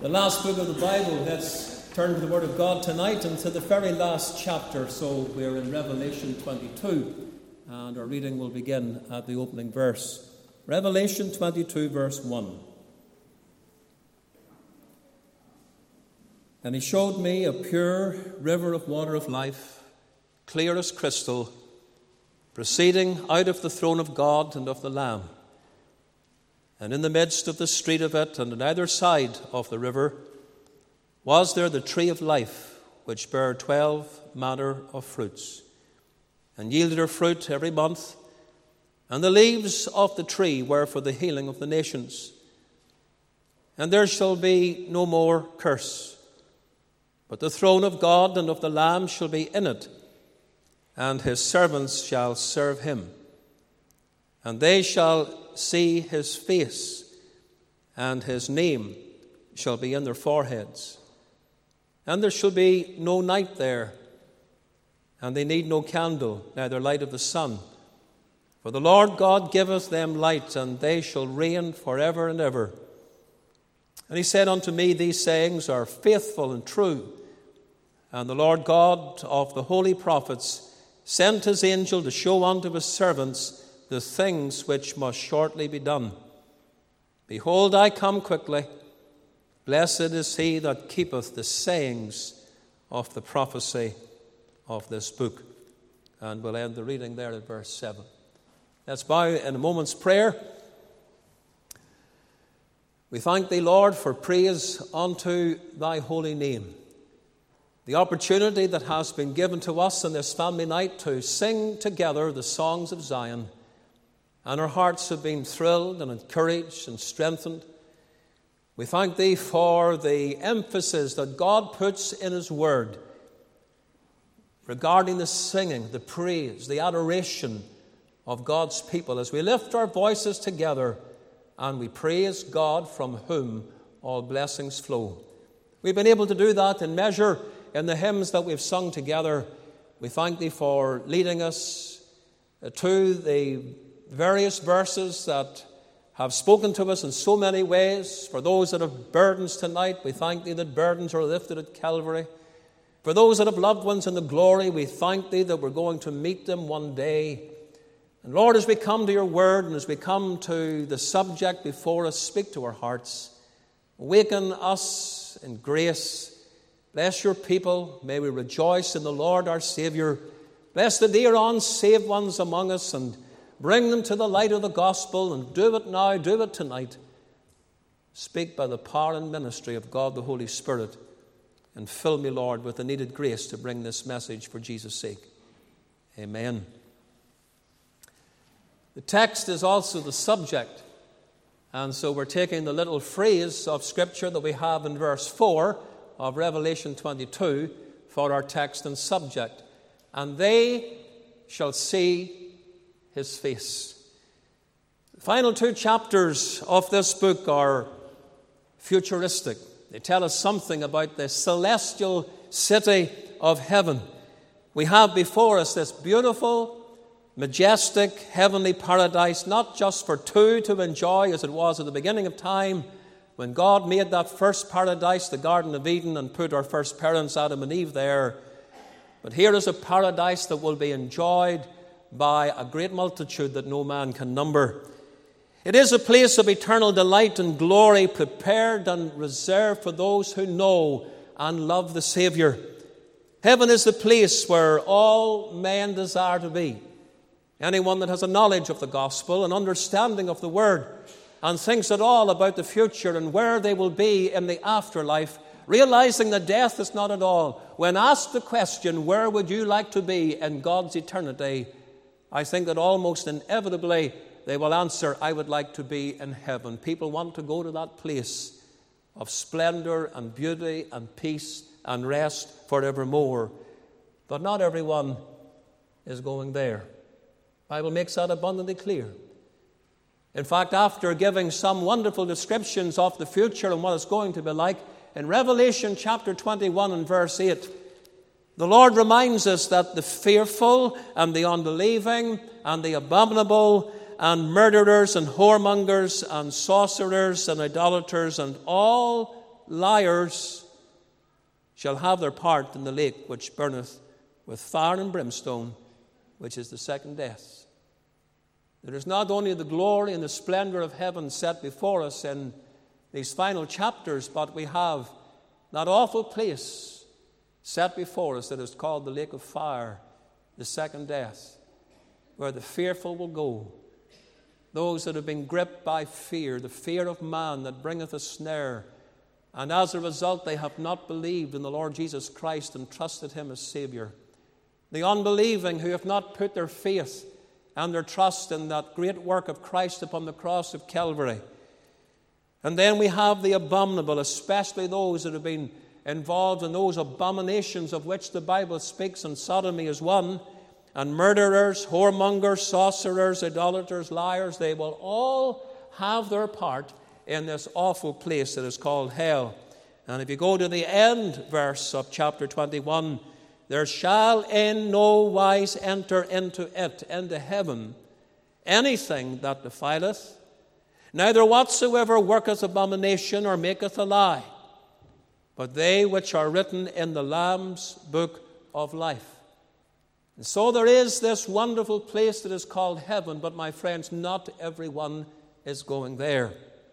The last book of the Bible. Let's turn to the Word of God tonight and to the very last chapter. So we're in Revelation 22, and our reading will begin at the opening verse. Revelation 22, verse 1. And he showed me a pure river of water of life, clear as crystal, proceeding out of the throne of God and of the Lamb. And in the midst of the street of it, and on either side of the river, was there the tree of life, which bare 12 manner of fruits, and yielded her fruit every month. And the leaves of the tree were for the healing of the nations. And there shall be no more curse, but the throne of God and of the Lamb shall be in it, and his servants shall serve him. And they shall see his face, and his name shall be in their foreheads. And there shall be no night there, and they need no candle, neither light of the sun. For the Lord God giveth them light, and they shall reign forever and ever. And he said unto me, These sayings are faithful and true. And the Lord God of the holy prophets sent his angel to show unto his servants the things which must shortly be done. Behold, I come quickly. Blessed is he that keepeth the sayings of the prophecy of this book. And we'll end the reading there at verse 7. Let's bow in a moment's prayer. We thank thee, Lord, for praise unto thy holy name. The opportunity that has been given to us in this family night to sing together the songs of Zion. And our hearts have been thrilled and encouraged and strengthened. We thank thee for the emphasis that God puts in his word regarding the singing, the praise, the adoration of God's people as we lift our voices together and we praise God from whom all blessings flow. We've been able to do that in measure in the hymns that we've sung together. We thank thee for leading us to the various verses that have spoken to us in so many ways. For those that have burdens tonight, we thank thee that burdens are lifted at Calvary. For those that have loved ones in the glory, we thank thee that we're going to meet them one day. And Lord, as we come to your word and as we come to the subject before us, speak to our hearts. Awaken us in grace. Bless your people. May we rejoice in the Lord our Savior. Bless the dear unsaved ones among us and bring them to the light of the gospel, and do it now, do it tonight. Speak by the power and ministry of God the Holy Spirit, and fill me, Lord, with the needed grace to bring this message for Jesus' sake. Amen. The text is also the subject, and so we're taking the little phrase of Scripture that we have in verse 4 of Revelation 22 for our text and subject. And they shall see his face. The final two chapters of this book are futuristic. They tell us something about the celestial city of heaven. We have before us this beautiful, majestic, heavenly paradise, not just for two to enjoy as it was at the beginning of time when God made that first paradise, the Garden of Eden, and put our first parents, Adam and Eve, there. But here is a paradise that will be enjoyed by a great multitude that no man can number. It is a place of eternal delight and glory, prepared and reserved for those who know and love the Savior. Heaven is the place where all men desire to be. Anyone that has a knowledge of the gospel, an understanding of the word, and thinks at all about the future and where they will be in the afterlife, realizing that death is not at all. When asked the question, where would you like to be in God's eternity? I think that almost inevitably they will answer, I would like to be in heaven. People want to go to that place of splendor and beauty and peace and rest forevermore. But not everyone is going there. The Bible makes that abundantly clear. In fact, after giving some wonderful descriptions of the future and what it's going to be like, in Revelation chapter 21 and verse 8, the Lord reminds us that the fearful and the unbelieving and the abominable and murderers and whoremongers and sorcerers and idolaters and all liars shall have their part in the lake which burneth with fire and brimstone, which is the second death. There is not only the glory and the splendor of heaven set before us in these final chapters, but we have that awful place set before us that is called the lake of fire, the second death, where the fearful will go. Those that have been gripped by fear, the fear of man that bringeth a snare, and as a result they have not believed in the Lord Jesus Christ and trusted him as Savior. The unbelieving who have not put their faith and their trust in that great work of Christ upon the cross of Calvary. And then we have the abominable, especially those that have been involved in those abominations of which the Bible speaks, and sodomy is one, and murderers, whoremongers, sorcerers, idolaters, liars. They will all have their part in this awful place that is called hell. And if you go to the end verse of chapter 21, there shall in no wise enter into it, into heaven, anything that defileth, neither whatsoever worketh abomination or maketh a lie, but they which are written in the Lamb's book of life. And so there is this wonderful place that is called heaven, but my friends, not everyone is going there.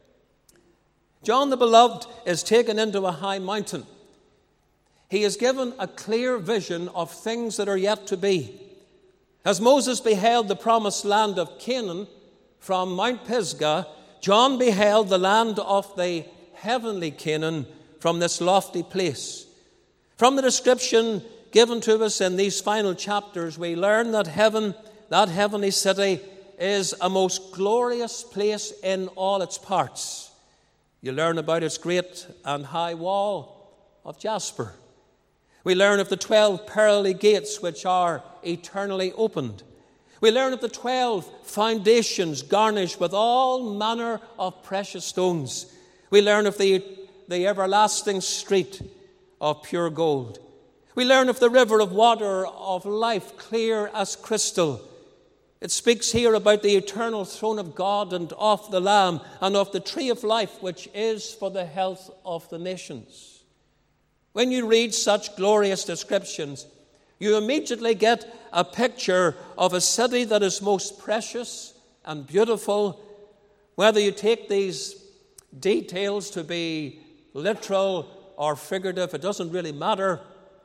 John the Beloved is taken into a high mountain. He is given a clear vision of things that are yet to be. As Moses beheld the promised land of Canaan from Mount Pisgah, John beheld the land of the heavenly Canaan from this lofty place. From the description given to us in these final chapters, we learn that heaven, that heavenly city, is a most glorious place in all its parts. You learn about its great and high wall of jasper. We learn of the 12 pearly gates which are eternally opened. We learn of the 12 foundations garnished with all manner of precious stones. We learn of the everlasting street of pure gold. We learn of the river of water of life, clear as crystal. It speaks here about the eternal throne of God and of the Lamb, and of the tree of life, which is for the health of the nations. When you read such glorious descriptions, you immediately get a picture of a city that is most precious and beautiful. Whether you take these details to be literal or figurative, it doesn't really matter.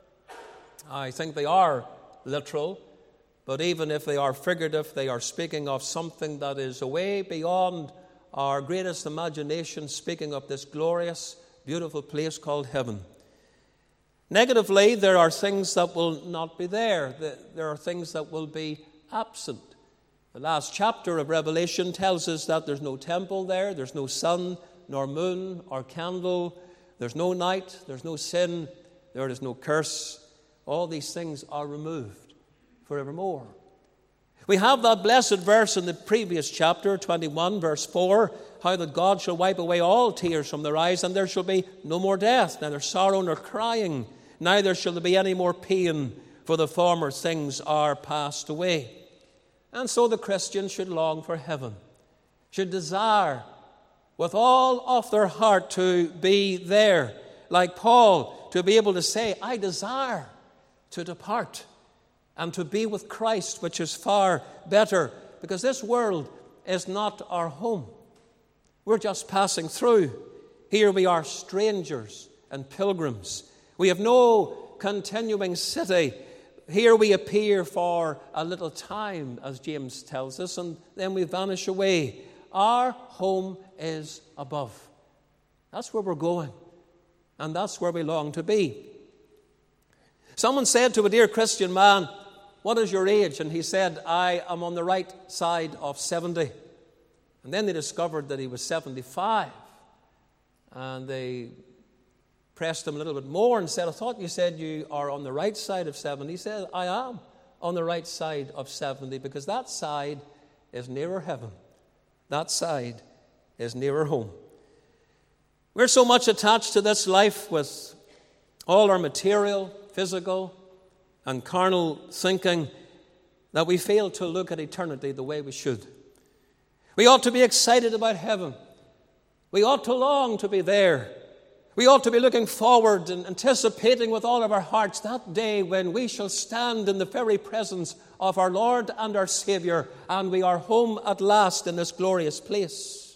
I think they are literal, but even if they are figurative, they are speaking of something that is way beyond our greatest imagination, speaking of this glorious, beautiful place called heaven. Negatively, there are things that will not be there. There are things that will be absent. The last chapter of Revelation tells us that there's no temple there, there's no sun, nor moon, or candle, there's no night, there's no sin, there is no curse. All these things are removed forevermore. We have that blessed verse in the previous chapter, 21, verse 4, how that God shall wipe away all tears from their eyes, and there shall be no more death, neither sorrow nor crying, neither shall there be any more pain, for the former things are passed away. And so the Christian should long for heaven, should desire with all of their heart to be there, like Paul, to be able to say, I desire to depart and to be with Christ, which is far better, because this world is not our home. We're just passing through. Here we are strangers and pilgrims. We have no continuing city. Here we appear for a little time, as James tells us, and then we vanish away. Our home is above. That's where we're going, and that's where we long to be. Someone said to a dear Christian man, what is your age? And he said, I am on the right side of 70. And then they discovered that he was 75. And they pressed him a little bit more and said, I thought you said you are on the right side of 70. He said, I am on the right side of 70, because that side is nearer heaven. That side is nearer home. We're so much attached to this life with all our material, physical, and carnal thinking that we fail to look at eternity the way we should. We ought to be excited about heaven. We ought to long to be there. We ought to be looking forward and anticipating with all of our hearts that day when we shall stand in the very presence of our Lord and our Savior, and we are home at last in this glorious place.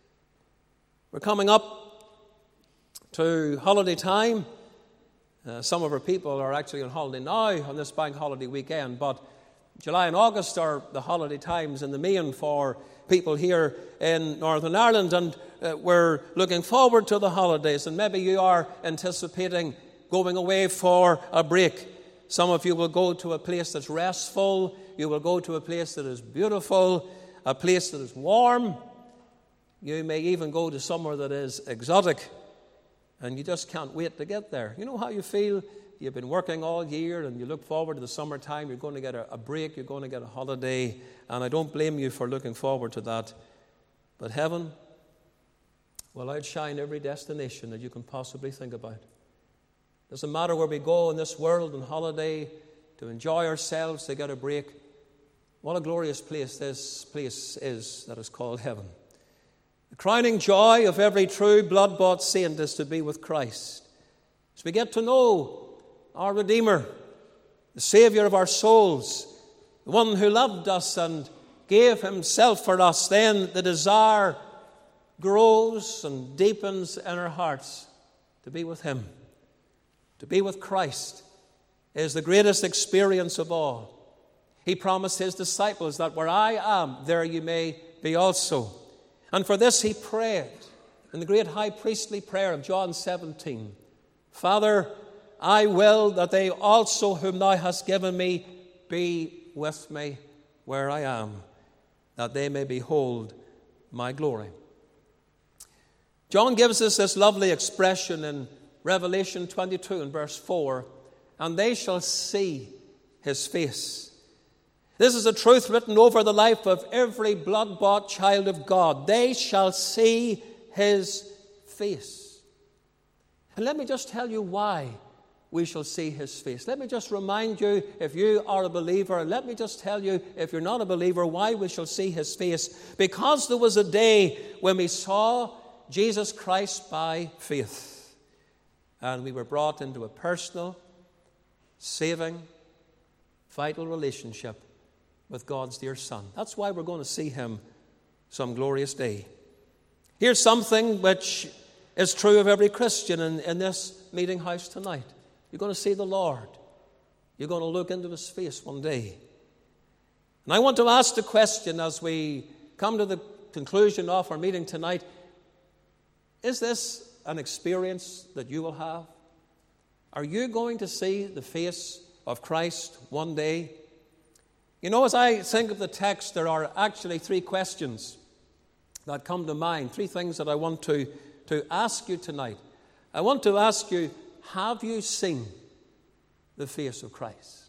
We're coming up to holiday time. Some of our people are actually on holiday now on this bank holiday weekend, but July and August are the holiday times in the main for people here in Northern Ireland, and we're looking forward to the holidays, and maybe you are anticipating going away for a break. Some of you will go to a place that's restful. You will go to a place that is beautiful, a place that is warm. You may even go to somewhere that is exotic, and you just can't wait to get there. You know how you feel? You've been working all year, and you look forward to the summertime. You're going to get a break. You're going to get a holiday, and I don't blame you for looking forward to that. But heaven will outshine every destination that you can possibly think about. Doesn't matter where we go in this world on holiday to enjoy ourselves, to get a break. What a glorious place this place is that is called heaven. The crowning joy of every true blood-bought saint is to be with Christ. As we get to know our Redeemer, the Savior of our souls, the one who loved us and gave himself for us, then the desire grows and deepens in our hearts to be with him. To be with Christ is the greatest experience of all. He promised his disciples that where I am, there you may be also. And for this he prayed in the great high priestly prayer of John 17. Father, I will that they also whom thou hast given me be with me where I am, that they may behold my glory. John gives us this lovely expression in Revelation 22 and verse 4, and they shall see his face. This is a truth written over the life of every blood-bought child of God. They shall see his face. And let me just tell you why we shall see his face. Let me just remind you, if you are a believer, let me just tell you, if you're not a believer, why we shall see his face. Because there was a day when we saw Jesus Christ by faith, and we were brought into a personal, saving, vital relationship with God's dear Son. That's why we're going to see him some glorious day. Here's something which is true of every Christian in this meeting house tonight. You're going to see the Lord. You're going to look into his face one day. And I want to ask the question as we come to the conclusion of our meeting tonight, is this an experience that you will have? Are you going to see the face of Christ one day? You know, as I think of the text, there are actually three questions that come to mind, three things that I want to ask you tonight. I want to ask you, have you seen the face of Christ?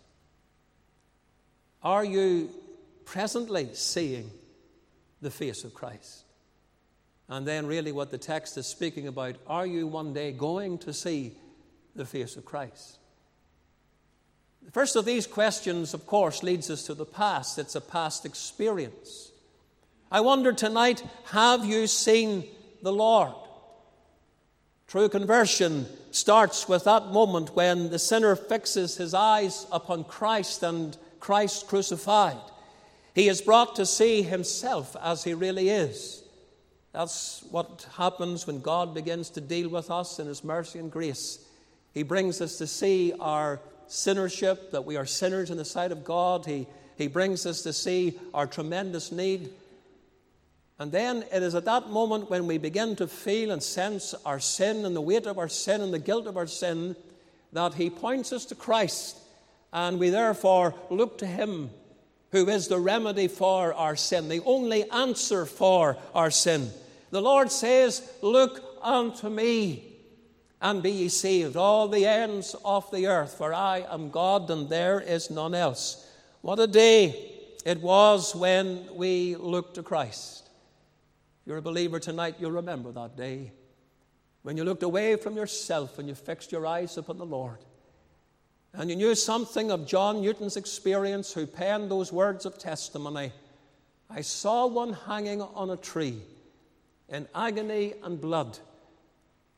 Are you presently seeing the face of Christ? And then really what the text is speaking about, are you one day going to see the face of Christ? The first of these questions, of course, leads us to the past. It's a past experience. I wonder tonight, have you seen the Lord? True conversion starts with that moment when the sinner fixes his eyes upon Christ and Christ crucified. He is brought to see himself as he really is. That's what happens when God begins to deal with us in his mercy and grace. He brings us to see our sinnership, that we are sinners in the sight of God. He brings us to see our tremendous need. And then it is at that moment when we begin to feel and sense our sin and the weight of our sin and the guilt of our sin that he points us to Christ, and we therefore look to him who is the remedy for our sin, the only answer for our sin. The Lord says, look unto me and be ye saved, all the ends of the earth, for I am God and there is none else. What a day it was when we looked to Christ. If you're a believer tonight, you'll remember that day when you looked away from yourself and you fixed your eyes upon the Lord. And you knew something of John Newton's experience, who penned those words of testimony. I saw one hanging on a tree in agony and blood,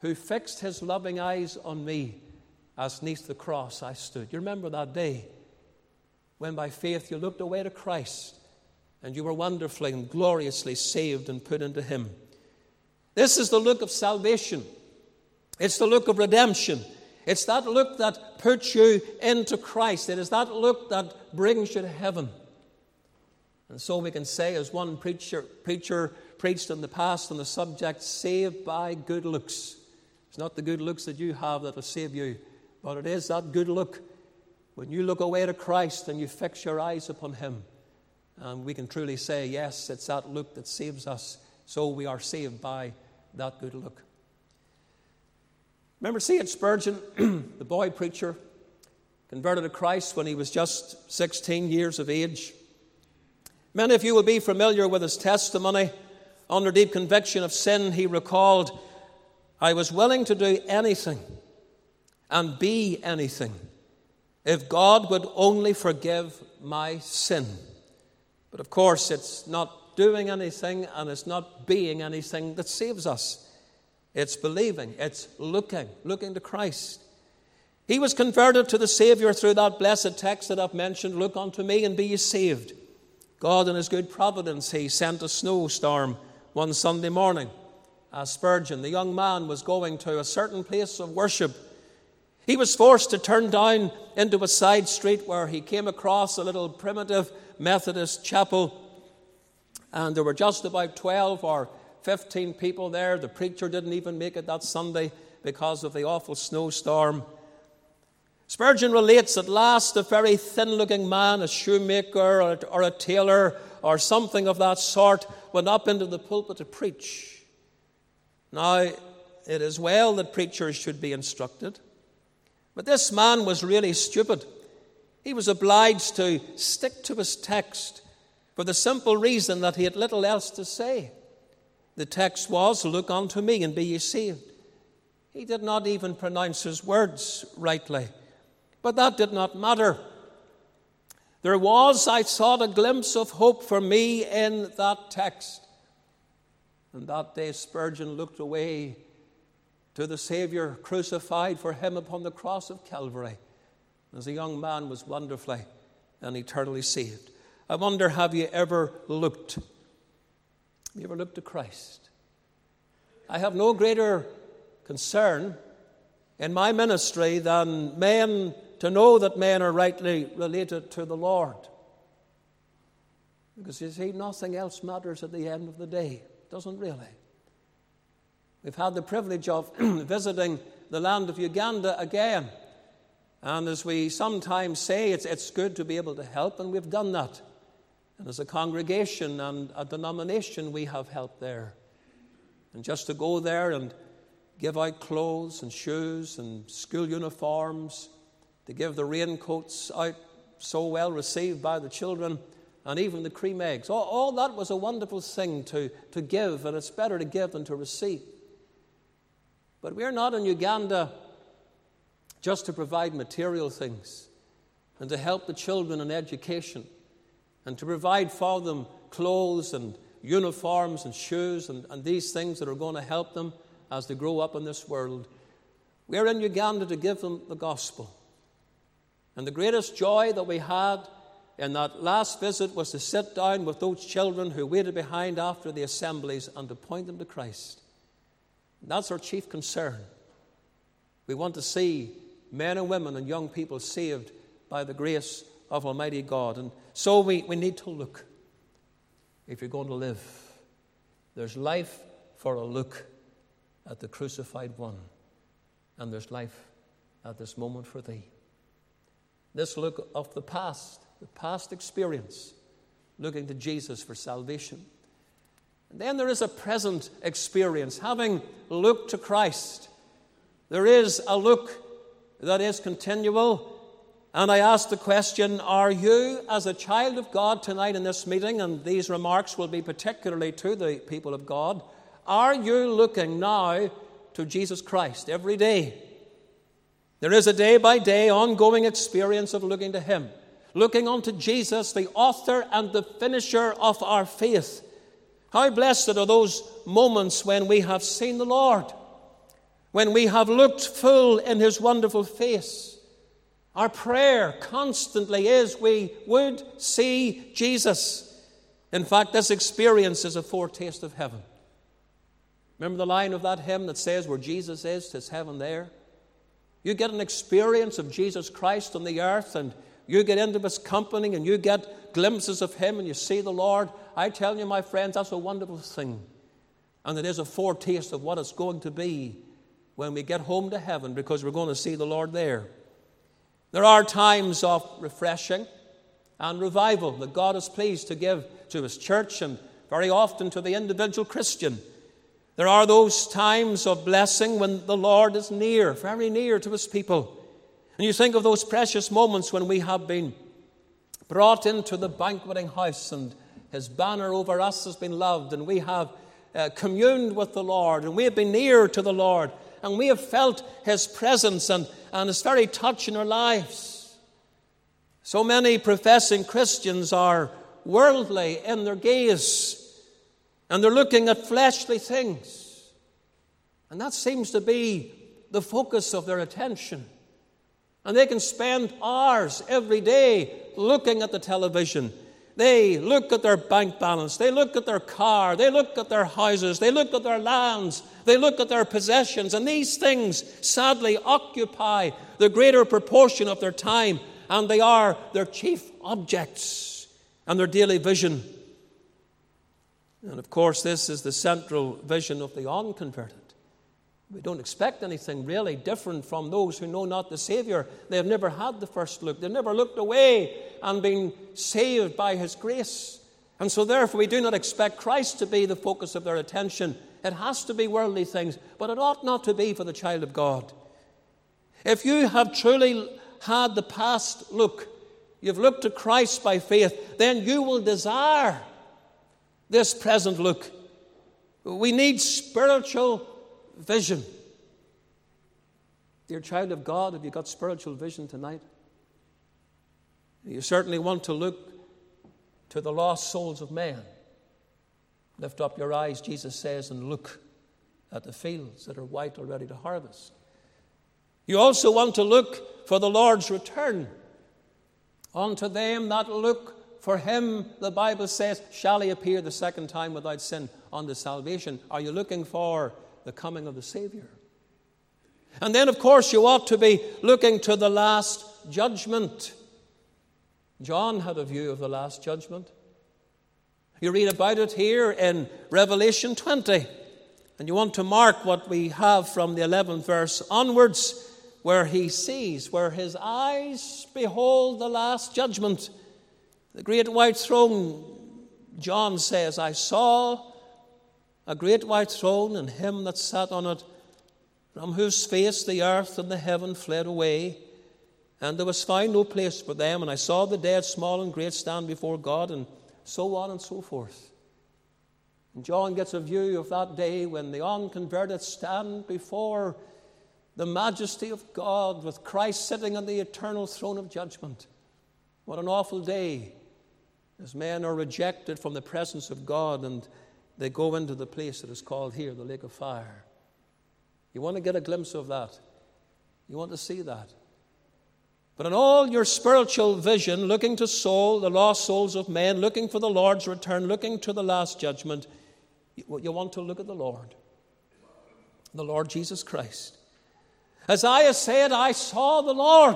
who fixed his loving eyes on me, as 'neath the cross I stood. You remember that day when by faith you looked away to Christ and you were wonderfully and gloriously saved and put into him. This is the look of salvation. It's the look of redemption. It's that look that puts you into Christ. It is that look that brings you to heaven. And so we can say, as one preacher preached in the past on the subject, saved by good looks. It's not the good looks that you have that will save you, but it is that good look when you look away to Christ and you fix your eyes upon him. And we can truly say, yes, it's that look that saves us. So we are saved by that good look. Remember C.H. Spurgeon, the boy preacher, converted to Christ when he was just 16 years of age. Many of you will be familiar with his testimony. Under deep conviction of sin, he recalled, "I was willing to do anything and be anything if God would only forgive my sin." But of course, it's not doing anything and it's not being anything that saves us. It's believing, it's looking to Christ. He was converted to the Savior through that blessed text that I've mentioned, "Look unto me and be ye saved." God in his good providence, he sent a snowstorm one Sunday morning as Spurgeon, the young man, was going to a certain place of worship. He was forced to turn down into a side street where he came across a little primitive Methodist chapel, and there were just about 12 or 15 people there. The preacher didn't even make it that Sunday because of the awful snowstorm. Spurgeon relates at last a very thin-looking man, a shoemaker or a tailor or something of that sort, went up into the pulpit to preach. Now, it is well that preachers should be instructed, but this man was really stupid. He was obliged to stick to his text for the simple reason that he had little else to say. The text was, "Look unto me and be ye saved." He did not even pronounce his words rightly, but that did not matter. There was, I thought, a glimpse of hope for me in that text. And that day Spurgeon looked away to the Savior crucified for him upon the cross of Calvary. As a young man was wonderfully and eternally saved. I wonder, have you ever looked? Have you ever looked to Christ? I have no greater concern in my ministry than to know that men are rightly related to the Lord. Because you see, nothing else matters at the end of the day. It doesn't really. We've had the privilege of visiting the land of Uganda again. And as we sometimes say, it's good to be able to help, and we've done that. And as a congregation and a denomination, we have helped there. And just to go there and give out clothes and shoes and school uniforms, to give the raincoats out so well received by the children, and even the cream eggs. All that was a wonderful thing to give, and it's better to give than to receive. But we're not in Uganda just to provide material things and to help the children in education and to provide for them clothes and uniforms and shoes and these things that are going to help them as they grow up in this world. We're in Uganda to give them the gospel. And the greatest joy that we had in that last visit was to sit down with those children who waited behind after the assemblies and to point them to Christ. And that's our chief concern. We want to see men and women and young people saved by the grace of Almighty God. And so we need to look if you're going to live. There's life for a look at the crucified one. And there's life at this moment for thee. This look of the past experience, looking to Jesus for salvation. And then there is a present experience, having looked to Christ. There is a look that is continual. And I ask the question, are you, as a child of God tonight in this meeting, and these remarks will be particularly to the people of God, are you looking now to Jesus Christ every day? There is a day-by-day ongoing experience of looking to Him, looking unto Jesus, the author and the finisher of our faith. How blessed are those moments when we have seen the Lord, when we have looked full in his wonderful face, our prayer constantly is we would see Jesus. In fact, this experience is a foretaste of heaven. Remember the line of that hymn that says, where Jesus is, 'tis heaven there? You get an experience of Jesus Christ on the earth, and you get into his company, and you get glimpses of him, and you see the Lord. I tell you, my friends, that's a wonderful thing. And it is a foretaste of what it's going to be when we get home to heaven, because we're going to see the Lord there. There are times of refreshing and revival that God is pleased to give to his church, and very often to the individual Christian. There are those times of blessing when the Lord is near, very near to his people. And you think of those precious moments when we have been brought into the banqueting house, and his banner over us has been loved, and we have communed with the Lord, and we have been near to the Lord, and we have felt his presence and his very touch in our lives. So many professing Christians are worldly in their gaze, and they're looking at fleshly things. And that seems to be the focus of their attention. And they can spend hours every day looking at the television. They look at their bank balance. They look at their car. They look at their houses. They look at their lands. They look at their possessions. And these things sadly occupy the greater proportion of their time. And they are their chief objects and their daily vision. And of course, this is the central vision of the unconverted. We don't expect anything really different from those who know not the Savior. They have never had the first look. They've never looked away and been saved by his grace. And so therefore we do not expect Christ to be the focus of their attention. It has to be worldly things, but it ought not to be for the child of God. If you have truly had the past look, you've looked to Christ by faith, then you will desire this present look. We need spiritual vision. Dear child of God, have you got spiritual vision tonight? You certainly want to look to the lost souls of men. Lift up your eyes, Jesus says, and look at the fields that are white or ready to harvest. You also want to look for the Lord's return. Unto them that look for him, the Bible says, shall he appear the second time without sin unto salvation. Are you looking for the coming of the Savior? And then, of course, you ought to be looking to the last judgment. John had a view of the last judgment. You read about it here in Revelation 20. And you want to mark what we have from the 11th verse onwards, where he sees, where his eyes behold the last judgment. The great white throne, John says, I saw a great white throne, and him that sat on it, from whose face the earth and the heaven fled away, and there was found no place for them. And I saw the dead, small and great, stand before God, and so on and so forth. And John gets a view of that day when the unconverted stand before the majesty of God, with Christ sitting on the eternal throne of judgment. What an awful day, as men are rejected from the presence of God, and they go into the place that is called here the lake of fire. You want to get a glimpse of that. You want to see that. But in all your spiritual vision, looking to the lost souls of men, looking for the Lord's return, looking to the last judgment, you want to look at the Lord Jesus Christ. Isaiah said, I saw the Lord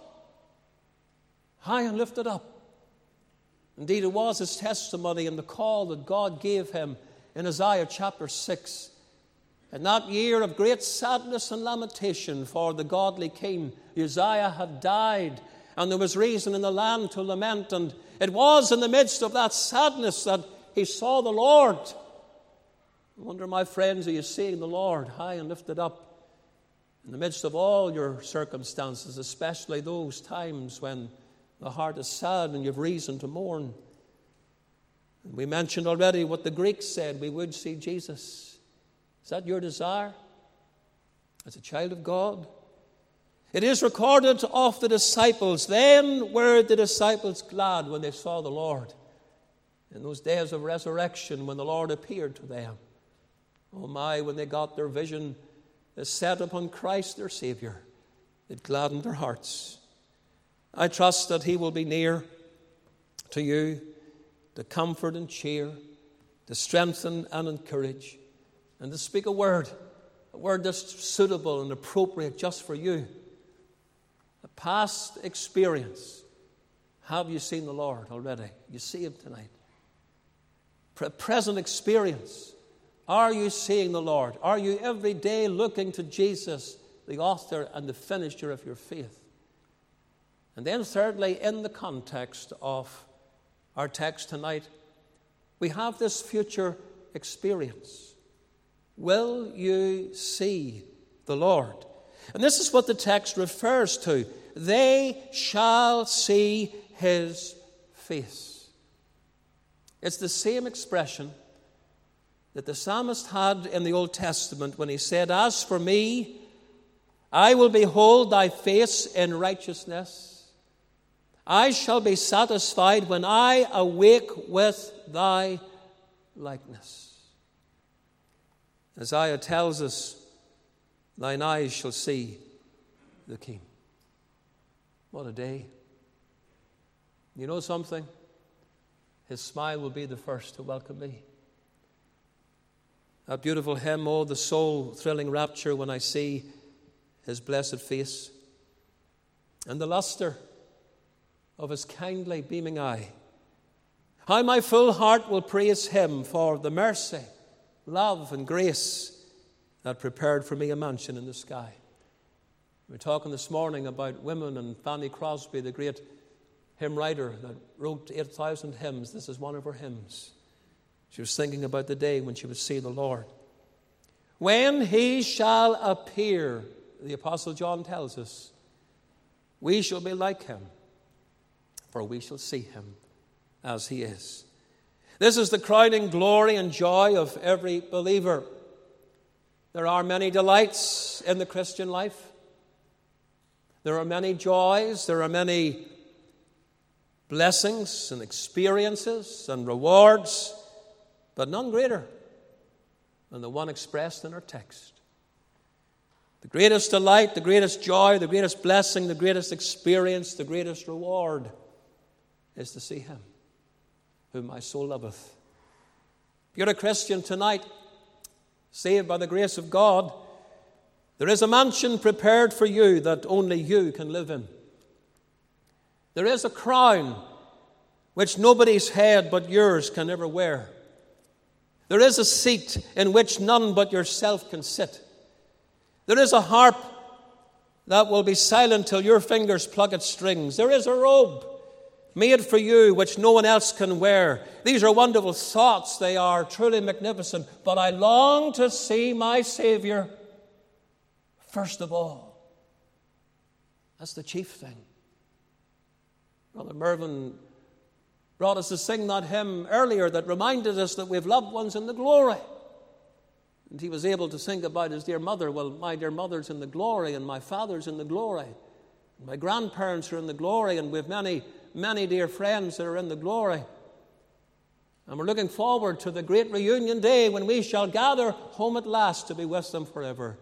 high and lifted up. Indeed, it was his testimony and the call that God gave him in Isaiah chapter 6. In that year of great sadness and lamentation for the godly king, Uzziah had died, and there was reason in the land to lament. And it was in the midst of that sadness that he saw the Lord. I wonder, my friends, are you seeing the Lord high and lifted up in the midst of all your circumstances, especially those times when the heart is sad and you have reason to mourn? And we mentioned already what the Greeks said, we would see Jesus. Is that your desire as a child of God? It is recorded of the disciples, then were the disciples glad when they saw the Lord. In those days of resurrection, when the Lord appeared to them. Oh my, when they got their vision is set upon Christ their Saviour. It gladdened their hearts. I trust that he will be near to you to comfort and cheer, to strengthen and encourage, and to speak a word that's suitable and appropriate just for you. A past experience. Have you seen the Lord already? You see him tonight. Present experience. Are you seeing the Lord? Are you every day looking to Jesus, the author and the finisher of your faith? And then thirdly, in the context of our text tonight, we have this future experience. Will you see the Lord? And this is what the text refers to. They shall see his face. It's the same expression that the psalmist had in the Old Testament when he said, "As for me, I will behold thy face in righteousness. I shall be satisfied when I awake with thy likeness." Isaiah tells us, "Thine eyes shall see the King." What a day. You know something? His smile will be the first to welcome me. That beautiful hymn, "Oh, the soul-thrilling rapture when I see his blessed face, and the lustre of his kindly beaming eye. How my full heart will praise him for the mercy, love, and grace that prepared for me a mansion in the sky." We were talking this morning about women and Fanny Crosby, the great hymn writer that wrote 8,000 hymns. This is one of her hymns. She was thinking about the day when she would see the Lord. When he shall appear, the Apostle John tells us, we shall be like him, for we shall see him as he is. This is the crowning glory and joy of every believer. There are many delights in the Christian life. There are many joys. There are many blessings and experiences and rewards, but none greater than the one expressed in our text. The greatest delight, the greatest joy, the greatest blessing, the greatest experience, the greatest reward is to see him whom my soul loveth. If you're a Christian tonight, saved by the grace of God, there is a mansion prepared for you that only you can live in. There is a crown which nobody's head but yours can ever wear. There is a seat in which none but yourself can sit. There is a harp that will be silent till your fingers pluck its strings. There is a robe made for you which no one else can wear. These are wonderful thoughts. They are truly magnificent. But I long to see my Savior first of all. That's the chief thing. Brother Mervyn brought us to sing that hymn earlier that reminded us that we have loved ones in the glory. And he was able to think about his dear mother. Well, my dear mother's in the glory, and my father's in the glory. And my grandparents are in the glory, and we have many, many dear friends that are in the glory. And we're looking forward to the great reunion day when we shall gather home at last to be with them forever.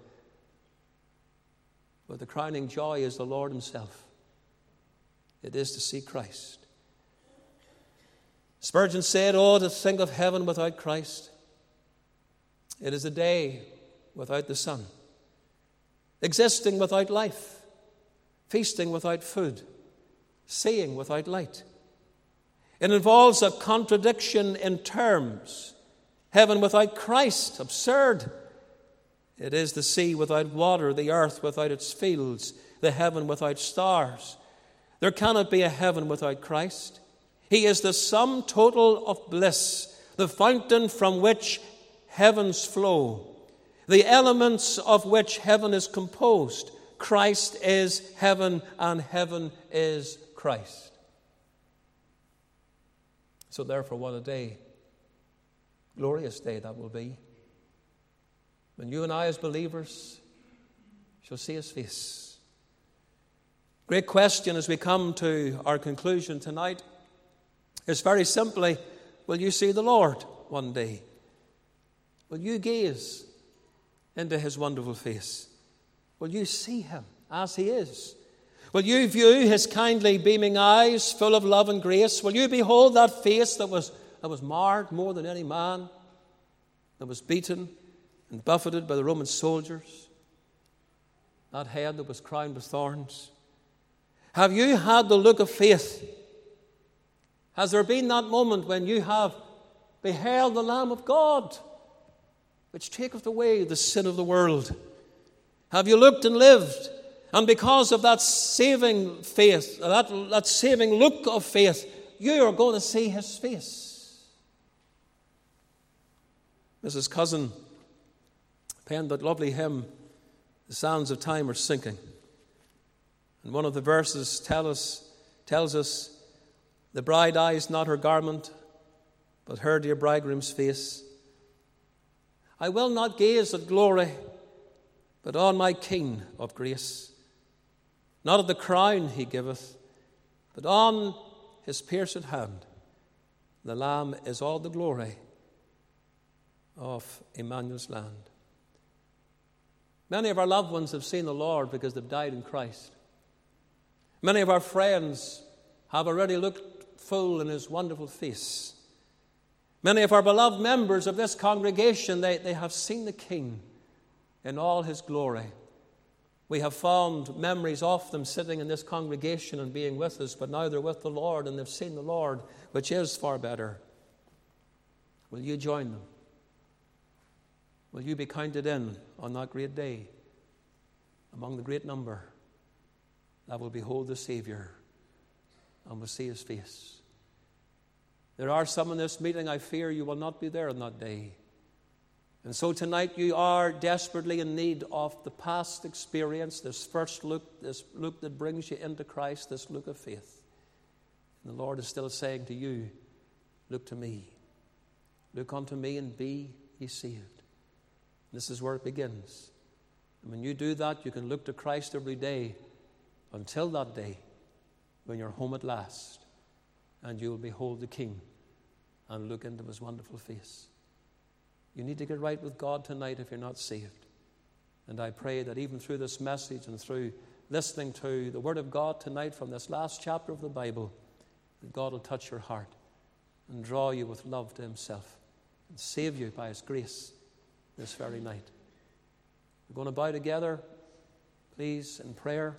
But the crowning joy is the Lord himself. It is to see Christ. Spurgeon said, "Oh, to think of heaven without Christ. It is a day without the sun, existing without life, feasting without food, seeing without light. It involves a contradiction in terms. Heaven without Christ, absurd. It is the sea without water, the earth without its fields, the heaven without stars. There cannot be a heaven without Christ. He is the sum total of bliss, the fountain from which heavens flow, the elements of which heaven is composed. Christ is heaven, and heaven is Christ." So therefore, what a day, glorious day that will be, when you and I as believers shall see his face. Great question as we come to our conclusion tonight is very simply, will you see the Lord one day? Will you gaze into his wonderful face? Will you see him as he is? Will you view his kindly beaming eyes full of love and grace? Will you behold that face that was marred more than any man, that was beaten and buffeted by the Roman soldiers, that head that was crowned with thorns? Have you had the look of faith? Has there been that moment when you have beheld the Lamb of God, which taketh away the sin of the world? Have you looked and lived? And because of that saving faith, that saving look of faith, you are going to see his face. Mrs. Cousin penned that lovely hymn, "The Sands of Time Are Sinking." And one of the verses tells us, "The bride eyes not her garment, but her dear bridegroom's face. I will not gaze at glory, but on my King of grace. Not at the crown he giveth, but on his pierced hand. The Lamb is all the glory of Emmanuel's land." Many of our loved ones have seen the Lord because they've died in Christ. Many of our friends have already looked full in his wonderful face. Many of our beloved members of this congregation, they have seen the King in all his glory. We have fond memories of them sitting in this congregation and being with us, but now they're with the Lord and they've seen the Lord, which is far better. Will you join them? Will you be counted in on that great day among the great number that will behold the Savior and will see his face? There are some in this meeting, I fear you will not be there on that day. And so tonight you are desperately in need of the past experience, this first look, this look that brings you into Christ, this look of faith. And the Lord is still saying to you, look to me. Look unto me and be ye saved. This is where it begins. And when you do that, you can look to Christ every day until that day when you're home at last and you will behold the King and look into his wonderful face. You need to get right with God tonight if you're not saved. And I pray that even through this message and through listening to the Word of God tonight from this last chapter of the Bible, that God will touch your heart and draw you with love to himself and save you by his grace this very night. We're going to bow together, please, in prayer.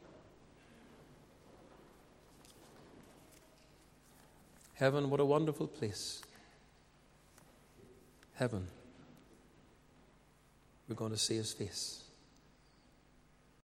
Heaven, what a wonderful place. Heaven. We're going to see his face.